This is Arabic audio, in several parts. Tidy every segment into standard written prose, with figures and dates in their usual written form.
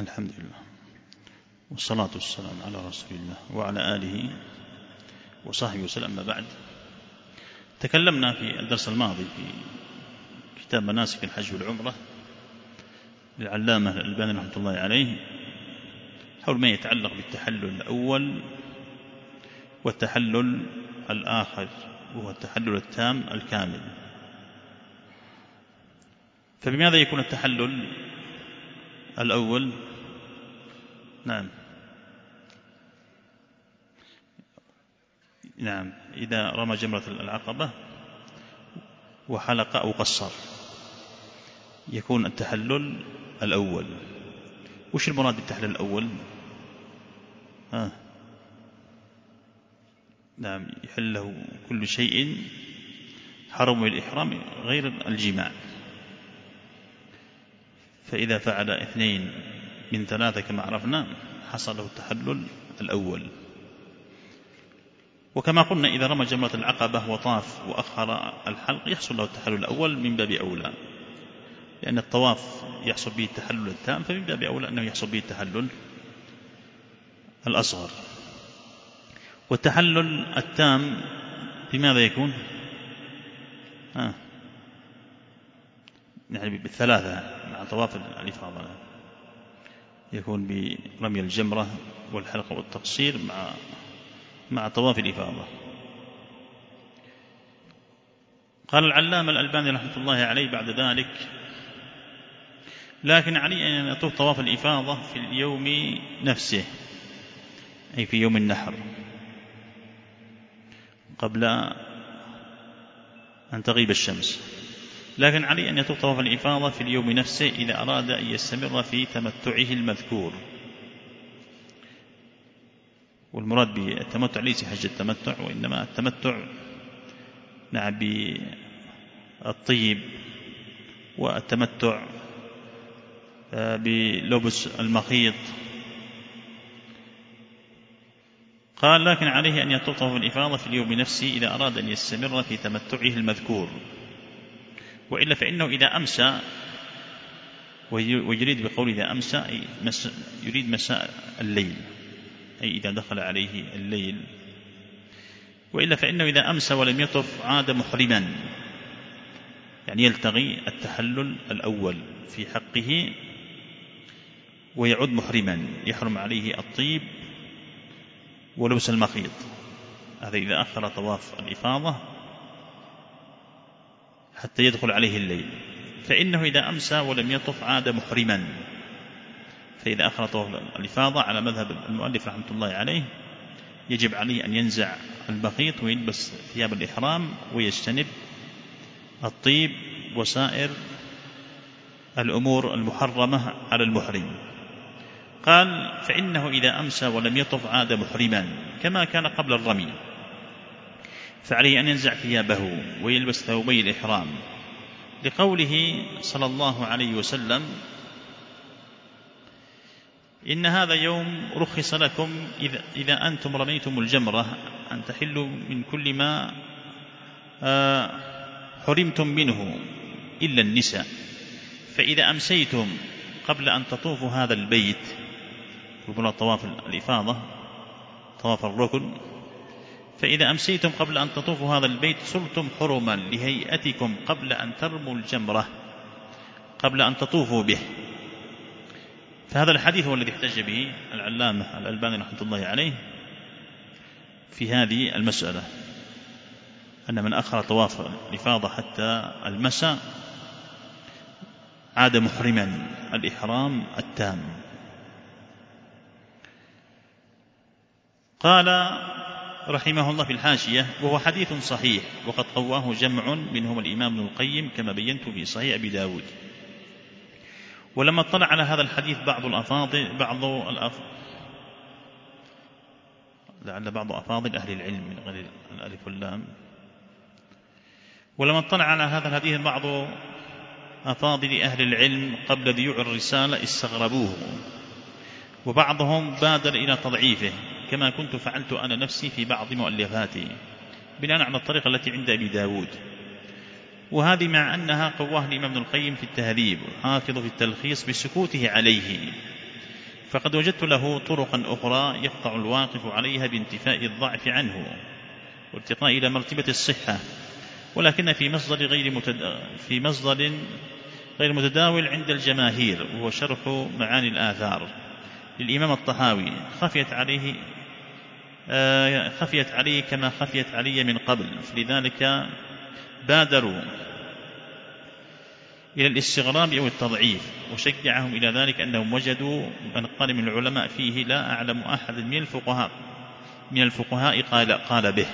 الحمد لله والصلاة والسلام على رسول الله وعلى آله وصحبه وسلم. أما بعد، تكلمنا في الدرس الماضي في كتاب مناسك الحج والعمرة للعلامة الألباني رحمة الله عليه حول ما يتعلق بالتحلل الأول والتحلل الآخر، وهو التحلل التام الكامل. فبماذا يكون التحلل الأول؟ نعم، إذا رمى جمرة العقبة وحلق أو قصر يكون التحلل الأول. وش المراد بالتحلل الأول؟ نعم، يحله كل شيء حرم الإحرام غير الجماع. فإذا فعل 2 من 3 كما عرفنا حصل له التحلل الأول. وكما قلنا إذا رمى جمرة العقبة وطاف وأخر الحلق يحصل له التحلل الأول من باب أولى، لأن الطواف يحصل به التحلل التام، فمن باب أولى أنه يحصل به التحلل الأصغر. والتحلل التام بماذا يكون؟ يعني بالثلاثة مع طواف الإفاضة، يكون برمي الجمرة والحلق والتقصير مع طواف الإفاضة. قال العلامة الألباني رحمة الله عليه بعد ذلك: لكن عليه أن يطوف طواف الإفاضة في اليوم نفسه، أي في يوم النحر قبل أن تغيب الشمس. لكن عليه أن يطوف طواف الإفاضة في اليوم نفسه إذا أراد أن يستمر في تمتعه المذكور. والمراد بالتمتع ليس حج التمتع، وإنما التمتع بالطيب، والتمتع بلبس المخيط. قال: لكن عليه أن يطوف طواف الإفاضة في اليوم نفسه إذا أراد أن يستمر في تمتعه المذكور، وإلا فإنه إذا أمسى، ويريد بقول إذا أمسى يريد مساء الليل، أي إذا دخل عليه الليل، وإلا فإنه إذا أمسى ولم يطف عاد محرما، يعني يلتغي التحلل الأول في حقه ويعود محرما، يحرم عليه الطيب ولبس المخيط. هذا إذا أخر طواف الإفاضة حتى يدخل عليه الليل. فإنه إذا أمسى ولم يطف عاد محرما. فإذا أخر طواف الإفاضة على مذهب المؤلف رحمة الله عليه يجب عليه أن ينزع المخيط ويلبس ثياب الإحرام ويجتنب الطيب وسائر الأمور المحرمة على المحرم. قال: فإنه إذا أمسى ولم يطف عاد محرما كما كان قبل الرمي، فعليه أن ينزع ثيابه ويلبس ثوبي الإحرام، لقوله صلى الله عليه وسلم: إن هذا يوم رخص لكم إذا أنتم رميتم الجمرة أن تحلوا من كل ما حرمتم منه إلا النساء، فإذا أمسيتم قبل أن تطوفوا هذا البيت، يقولون طواف الإفاضة طواف الركن، فإذا أمسيتم قبل أن تطوفوا هذا البيت صرتم حرما لهيئتكم قبل أن ترموا الجمرة، قبل أن تطوفوا به. فهذا الحديث هو الذي احتج به العلامة الألباني رحمة الله عليه في هذه المسألة، أن من أخر طواف الإفاضة حتى المساء عاد محرما الإحرام التام. قال رحمه الله في الحاشية: وهو حديث صحيح، وقد قواه جمع منهم الإمام ابن القيم كما بينت في صحيح أبي داود. ولما اطلع على هذا الحديث بعض أفاضل أهل العلم من غير الألف واللام، ولما اطلع على هذا الحديث بعض أفاضل أهل العلم قبل ذيوع الرسالة استغربوه، وبعضهم بادر إلى تضعيفه كما كنت فعلت أنا نفسي في بعض مؤلفاتي بناء على الطريقة التي عند أبي داود. وهذه مع أنها قواها الإمام ابن القيم في التهذيب، وحافظ في التلخيص بسكوته عليه، فقد وجدت له طرقا أخرى يقطع الواقف عليها بانتفاء الضعف عنه وارتقاء إلى مرتبة الصحة، ولكن في مصدر غير متداول عند الجماهير، وهو شرح معاني الآثار للإمام الطحاوي، خفيت عليه كما خفيت علي من قبل، فلذلك بادروا إلى الاستغراب أو التضعيف، وشجعهم إلى ذلك أنهم وجدوا من قال من العلماء فيه لا أعلم أحد من الفقهاء قال به.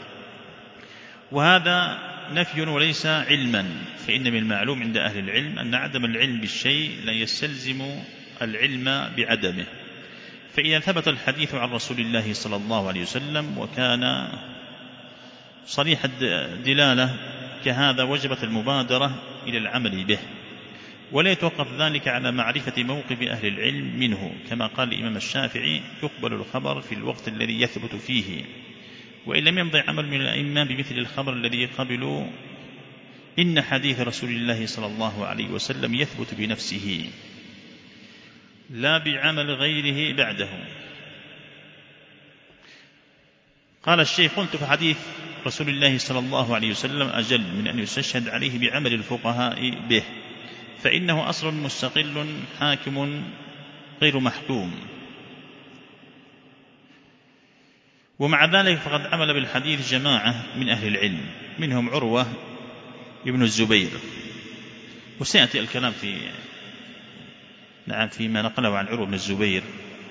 وهذا نفي وليس علما، فإن من المعلوم عند أهل العلم أن عدم العلم بالشيء لا يستلزم العلم بعدمه، فإذا ثبت الحديث عن رسول الله صلى الله عليه وسلم وكان صريح الدلالة كهذا وجبت المبادرة إلى العمل به، ولا يتوقف ذلك على معرفة موقف أهل العلم منه، كما قال الإمام الشافعي: يقبل الخبر في الوقت الذي يثبت فيه، وإن لم يمضي عمل من الأئمة بمثل الخبر الذي قبلوا، إن حديث رسول الله صلى الله عليه وسلم يثبت بنفسه لا بعمل غيره بعده. قال الشيخ: قلت: فحديث رسول الله صلى الله عليه وسلم أجل من أن يستشهد عليه بعمل الفقهاء به، فإنه أصل مستقل حاكم غير محكوم. ومع ذلك فقد عمل بالحديث جماعة من أهل العلم، منهم عروة ابن الزبير، وسيأتي الكلام فيما نقله عن عروة بن الزبير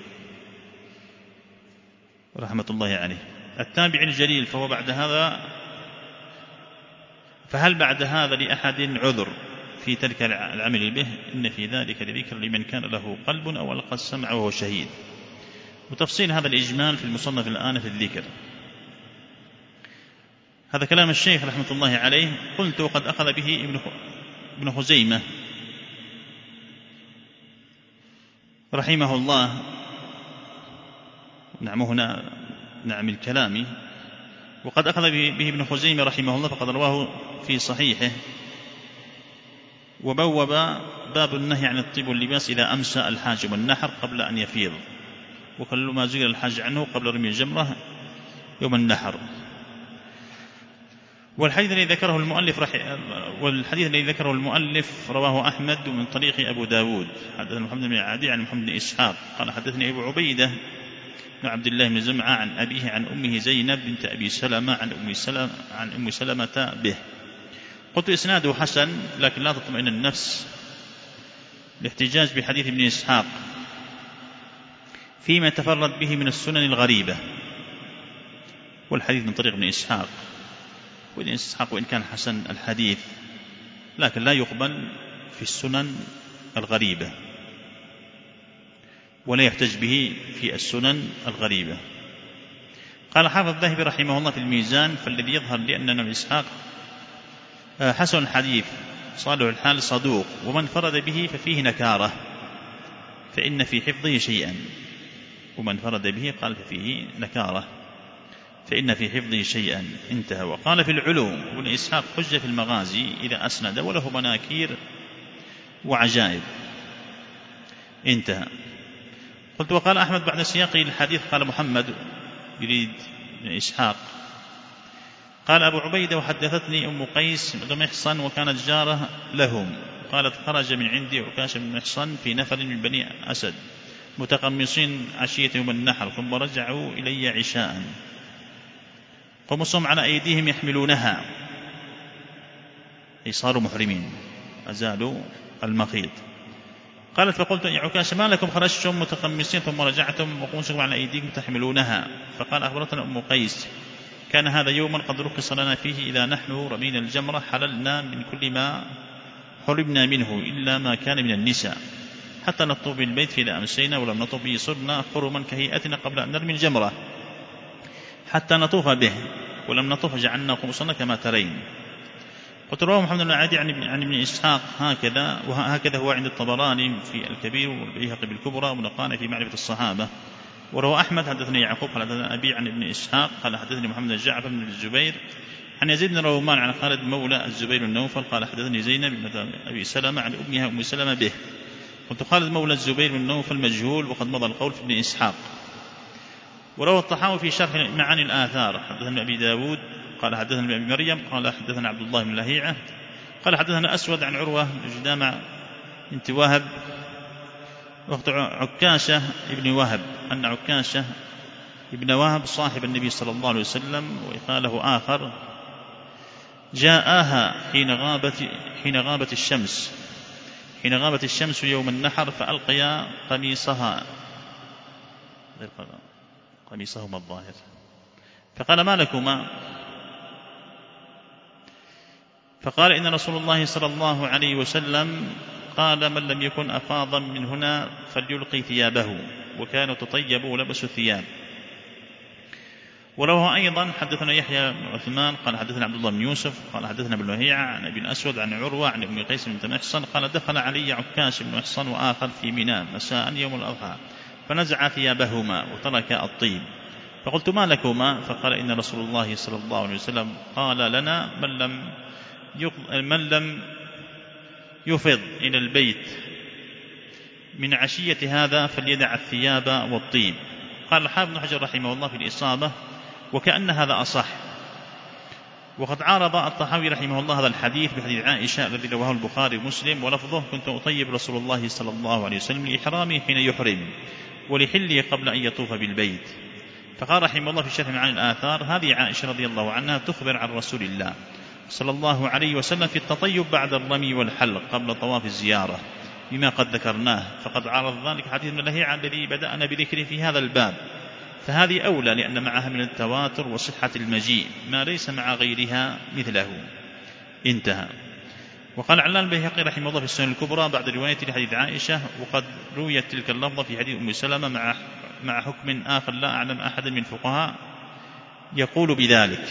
رحمة الله عليه التابع الجليل. فهل بعد هذا لأحد عذر في ترك العمل به؟ إن في ذلك لذكر لمن كان له قلب أو ألقى السمع وهو شهيد. وتفصيل هذا الإجمال في المصنف الآن في الذكر. هذا كلام الشيخ رحمة الله عليه. قلت: وقد أخذ به ابن خزيمة رحمه الله. هنا الكلام. وقد أخذ به ابن خزيمة رحمه الله، فقد رواه في صحيحه، وبوب باب النهي عن الطيب واللباس إذا أمسى الحاج والنحر قبل أن يفيض، وكل ما زيل الحاج عنه قبل رمي الجمرة يوم النحر. والحديث الذي ذكره المؤلف رواه أحمد من طريق أبو داود. حدثنا محمد بن عدي عن محمد بن إسحاق قال: حدثني أبو عبيدة بن عبد الله بن زمعة عن أبيه عن أمه زينب بنت أبي سلمة عن أم سلمة به. قلت: إسناده حسن، لكن لا تطمئن النفس الاحتجاج بحديث ابن إسحاق فيما تفرد به من السنن الغريبة. والحديث من طريق ابن إسحاق، وابن إسحاق وإن كان حسن الحديث لكن لا يقبل في السنن الغريبة، ولا يحتج به في السنن الغريبة. قال حافظ الذهبي رحمه الله في الميزان: فالذي يظهر لأن ابن إسحاق حسن الحديث صالح الحال صدوق، ومن فرد به ففيه نكارة، فإن في حفظه شيئا. ومن فرد به قال ففيه نكارة، فإن في حفظه شيئا. انتهى. وقال في العلوم: ابن إسحاق حجة في المغازي إذا أسند، وله مناكير وعجائب. انتهى. قلت: وقال أحمد بعد سياقه الحديث: قال محمد يريد ابن إسحاق قال أبو عبيدة: وحدثتني أم قيس بن محصن وكانت جارة لهم، قالت: خرج من عندي عكاش بن محصن في نفر من بني أسد متقمصين عشية يوم النحر، ثم رجعوا إلي عشاء، قمصهم على أيديهم يحملونها، أي صاروا محرمين، أزالوا المخيط. قالت: فقلت: يا عكاش ما لكم خرجتم متقمصين ثم رجعتم وقمصكم على أيديكم تحملونها؟ فقال: أخبرتنا أم قيس: كان هذا يوما قد رخص لنا فيه إذا نحن رمينا الجمرة حللنا من كل ما حرمنا منه إلا ما كان من النساء، حتى نطوف بالبيت فإذا أمسينا ولم نطوف به صرنا حرما كهيئتنا قبل أن نرمي الجمرة حتى نطوف به، ولم نطوف جعلنا قمصنا كما ترين. قلت: رواه محمد بن عدي عن ابن إسحاق هكذا، وهكذا هو عند الطبراني في الكبير والبيهقي بالكبرى ونقاني في معرفة الصحابة. وروى أحمد: حدثني يعقوب قال حدثنا أبي عن ابن إسحاق قال حدثني محمد بن جعفر بن الزبير عن يزيد بن رومان عن خالد مولى الزبير النوفل قال: حدثني زينب بنت أبي سلمة عن أمها أم سلمة به. قلت خالد مولى الزبير بن نوفل مجهول، وقد مضى القول في ابن إسحاق. وروى الطحاوي في شرح معاني الآثار حدثنا أبي داود قال حدثنا أبي مريم قال حدثنا عبد الله بن لهيعة قال حدثنا أسود عن عروة جدامة بنت وهب أخت عكاشة ابن وهب أن عكاشة ابن وهب صاحب النبي صلى الله عليه وسلم وقاله آخر جاءها حين غابت الشمس يوم النحر فألقيا قميصهما الظاهر فقال ما لكما؟ فقال إن رسول الله صلى الله عليه وسلم قال من لم يكن أفاضا من هنا فليلقي ثيابه، وكانوا تطيبوا ولبسوا الثياب. وروى أيضا حدثنا يحيى بن عثمان قال حدثنا عبد الله بن يوسف قال حدثنا ابن لهيعة عن ابن الأسود عن عروة عن ابن قيس بن محصن قال دخل علي عكاش بن محصن وآخر في منى مساء يوم الأضحى فنزع ثيابهما وترك الطيب، فقلت ما لكما؟ فقال إن رسول الله صلى الله عليه وسلم قال لنا من لم يفض إلى البيت من عشية هذا فليدع الثياب والطيب. قال الحافظ بن حجر رحمه الله في الإصابة وكأن هذا أصح. وقد عارض الطحاوي رحمه الله هذا الحديث بحديث عائشة الذي رواه البخاري ومسلم ولفظه كنت أطيب رسول الله صلى الله عليه وسلم لإحرامه حين يحرم ولحله قبل أن يطوف بالبيت. فقال رحمه الله في شرح معاني الآثار هذه عائشة رضي الله عنها تخبر عن رسول الله صلى الله عليه وسلم في التطيب بعد الرمي والحلق قبل طواف الزيارة بما قد ذكرناه، فقد عرض ذلك حديث ابن لهيعة الذي بدأنا بذكره في هذا الباب، فهذه أولى لأن معها من التواتر وصحة المجيء ما ليس مع غيرها مثله. انتهى. وقال علان البيهقي رحمه الله في السنن الكبرى بعد رواية لحديث عائشة وقد رويت تلك اللفظة في حديث أم سلمة مع حكم آخر لا أعلم أحد من الفقهاء يقول بذلك،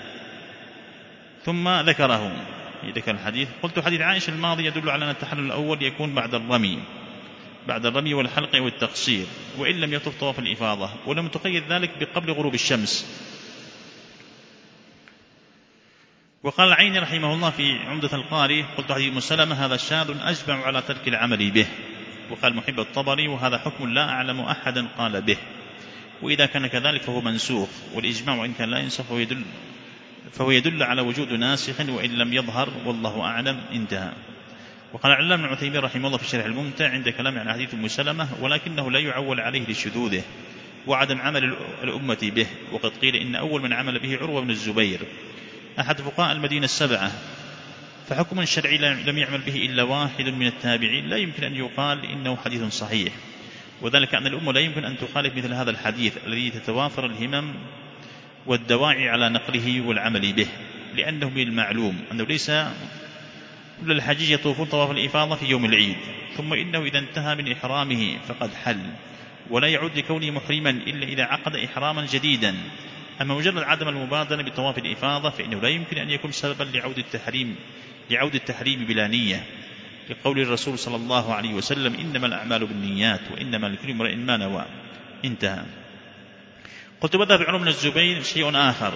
ثم ذكره الحديث. قلت حديث عائشة الماضي يدل على أن التحلل الأول يكون بعد الرمي والحلق والتقصير وإن لم يطف طواف الإفاضة، ولم تقيد ذلك بقبل غروب الشمس. وقال العيني رحمه الله في عمدة القاري قلت حديث مسلمة هذا شاذ أجمع على ترك العمل به. وقال محب الطبري وهذا حكم لا أعلم أحدا قال به، وإذا كان كذلك فهو منسوخ، والإجماع وإن كان لا ينسخ فهو يدل على وجود ناسخ وإن لم يظهر والله أعلم. انتهى. وقال علام بن عثيمين رحمه الله في شرح الممتع عند كلام عن حديث أم سلمة ولكنه لا يعول عليه لشذوذه وعدم عمل الأمة به، وقد قيل إن أول من عمل به عروة بن الزبير أحد فقهاء المدينة السبعة، فحكم شرعي لم يعمل به إلا واحد من التابعين لا يمكن أن يقال إنه حديث صحيح، وذلك أن الأمة لا يمكن أن تخالف مثل هذا الحديث الذي تتوافر الهمم والدواعي على نقله والعمل به، لأنه من المعلوم أنه ليس كل الحجيج يطوفون طواف الإفاضة في يوم العيد، ثم إنه إذا انتهى من إحرامه فقد حل ولا يعود لكونه محرما إلا إذا عقد إحراما جديدا. أما مجرد عدم المبادرة بطواف الإفاضة فإنه لا يمكن أن يكون سببا لعود التحريم بلا نية، لقول الرسول صلى الله عليه وسلم إنما الأعمال بالنيات وإنما لكل امرئ ما نوى. انتهى. قلت مذهب عروة بن الزبير شيء آخر،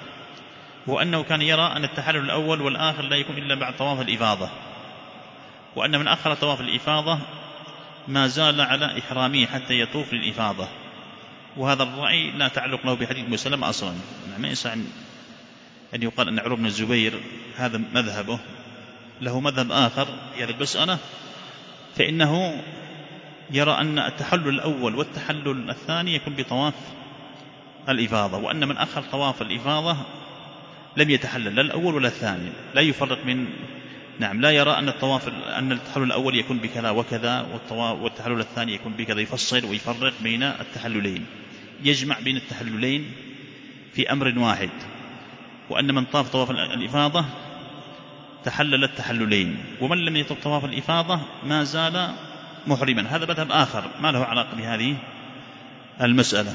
وأنه كان يرى أن التحلل الأول والآخر لا يكون إلا بعد طواف الإفاضة، وأن من أخر طواف الإفاضة ما زال على إحرامه حتى يطوف للإفاضة، وهذا الرأي لا تعلق له بحديث مسلم أصلا. ما يسع أن يقال أن عروة بن الزبير هذا مذهبه، له مذهب آخر في هذه المسألة، فإنه يرى أن التحلل الأول والتحلل الثاني يكون بطواف الإفاضة، وأن من أخر طواف الإفاضة لم يتحلل لا الأول ولا الثاني، لا يفرق لا يرى أن التحلل الأول يكون بكذا وكذا والتحلل الثاني يكون بكذا، يفصل ويفرق بين التحللين، يجمع بين التحللين في أمر واحد، وأن من طاف طواف الإفاضة تحلل التحللين، ومن لم يطف طواف الإفاضة ما زال محرما. هذا مذهب آخر ما له علاقة بهذه المسألة.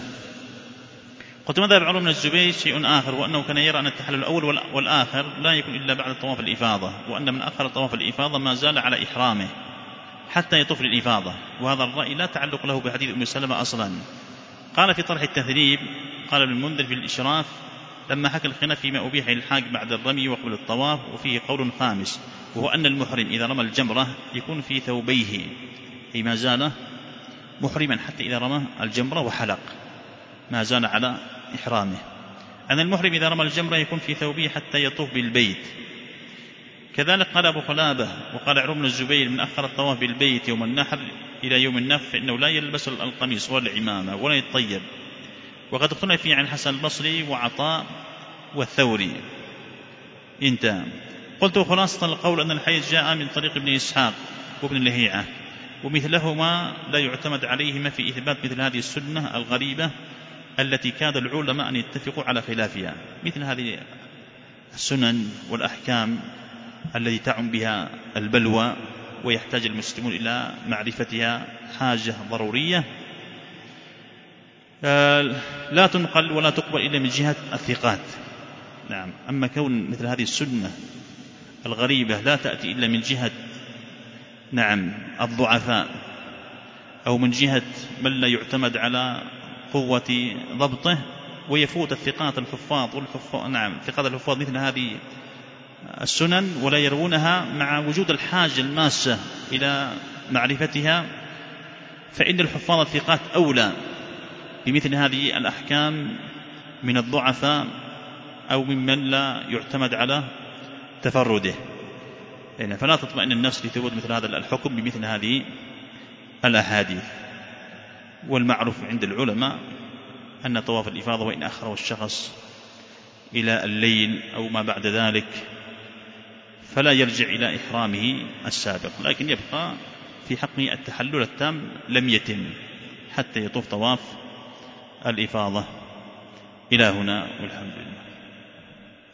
قلت مذهب عروة بن الزبير شيء آخر، وأنه كان يرى أن التحلل الأول والآخر لا يكون إلا بعد طواف الإفاضة، وأن من أخر طواف الإفاضة ما زال على إحرامه حتى يطوف للإفاضة، وهذا الرأي لا تعلق له بحديث أم سلمة أصلا. قال في طرح التثريب قال ابن المنذر في الإشراف لما حكى الخلاف فيما أبيح الحاج بعد الرمي وقبل الطواف، وفيه قول خامس وهو أن المحرم إذا رمى الجمرة يكون في ثوبيه أي ما زال محرما حتى إذا رمى الجمرة وحلق ما زال على إحرامه. أن المحرم إذا رمى الجمرة يكون في ثوبه حتى يطوف بالبيت. كذلك قال أبو قلابة وقال عمرو بن الزبير من أخر الطواف بالبيت يوم النحر إلى يوم النفر فإنه لا يلبس القميص ولا العمامة ولا يتطيب. وقد اختلف فيه عن حسن البصري وعطاء والثوري. انتهى. قلت خلاصة القول أن الحديث جاء من طريق ابن إسحاق وابن لهيعة ومثلهما لا يعتمد عليهما في إثبات مثل هذه السنة الغريبة التي كاد العلماء أن يتفقوا على خلافها. مثل هذه السنن والأحكام التي تعم بها البلوى ويحتاج المسلمون إلى معرفتها حاجة ضرورية لا تنقل ولا تقبل إلا من جهة الثقات. نعم. أما كون مثل هذه السنة الغريبة لا تأتي إلا من جهة الضعفاء أو من جهة من لا يعتمد على قوة ضبطه ويفوت الثقات الحفاظ ثقات الحفاظ مثل هذه السنن ولا يروونها مع وجود الحاجة الماسة إلى معرفتها، فإن الحفاظ الثقات أولى بمثل هذه الأحكام من الضعفاء أو ممن لا يعتمد على تفرده. فلا تطمئن النفس لثبوت مثل هذا الحكم بمثل هذه الأحاديث. والمعروف عند العلماء أن طواف الإفاضة وإن أخره الشخص إلى الليل أو ما بعد ذلك فلا يرجع إلى إحرامه السابق، لكن يبقى في حقه التحلل التام لم يتم حتى يطوف طواف الإفاضة. إلى هنا والحمد لله.